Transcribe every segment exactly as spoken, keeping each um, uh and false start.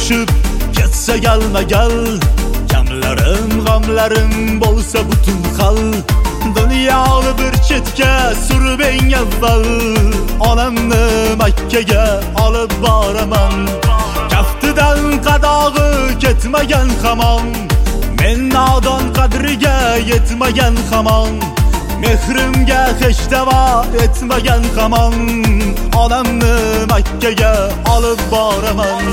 uçup ketsa gelme gel. Kamlarim, g'amlarim bo'lsa butun xal. Dunyoni bir chetga surib eng avval onamni Makkaga olib boraman. Kaftidan qadog'i ketmagan hamon, men nodon qadriga yetmagan hamon, mehrimga hech davo etmagan hamon, onamni Makkaga olib boraman.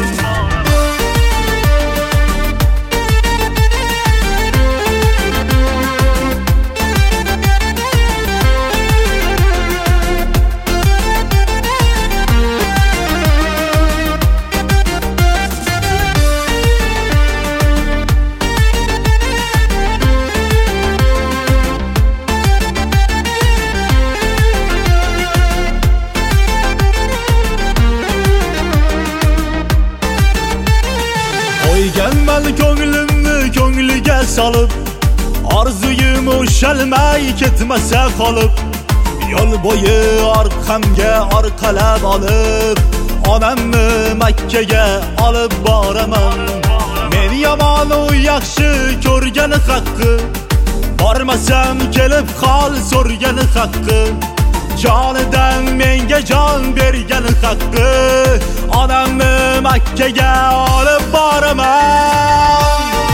Qo'yganman ko'nglimni ko'ngliga solib, orzuyim ushalmay ketmasa qolib, yo'l bo'yi orqamga orqalab olib, onamni Makkaga olib boraman. Men yomon u yaxshi ko'rgani haqqi, bormasam kelib qol so'rgani haqqi, jonidan menga jon bergani haqqi, onamni Makkaga olib boraman.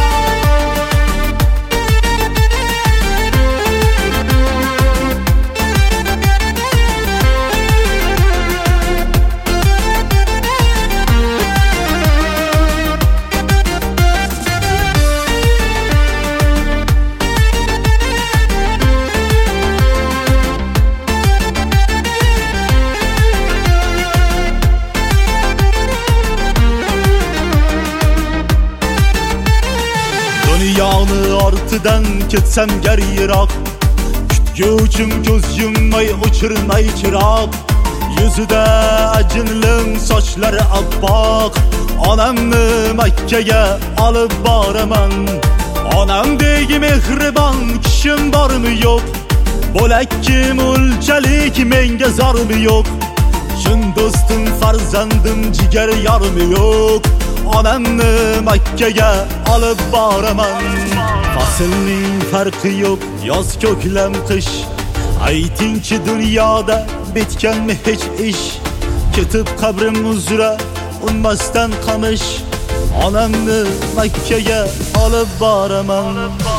Dunyoni ortidan ketsam gar yiroq, kutguvchim ko'z yummay o'chirmay chiroq, yuzida ajinlim sochlari oppoq, onamni Makkaga olib boraman. Onamdek mehribon kishim bormi yo'q, bo'lakki mulchalik menga zormi yo'q, chin do'stim farzandim jigar yormi yo'q, onamni Makkaga olib boraman. Faslning farqi yo'q, yoz ko'klam qish, aytingchi dunyoda bitganmi hech ish, ketib qabrim uzra unmasdan qamish, onamni Makkaga olib boraman.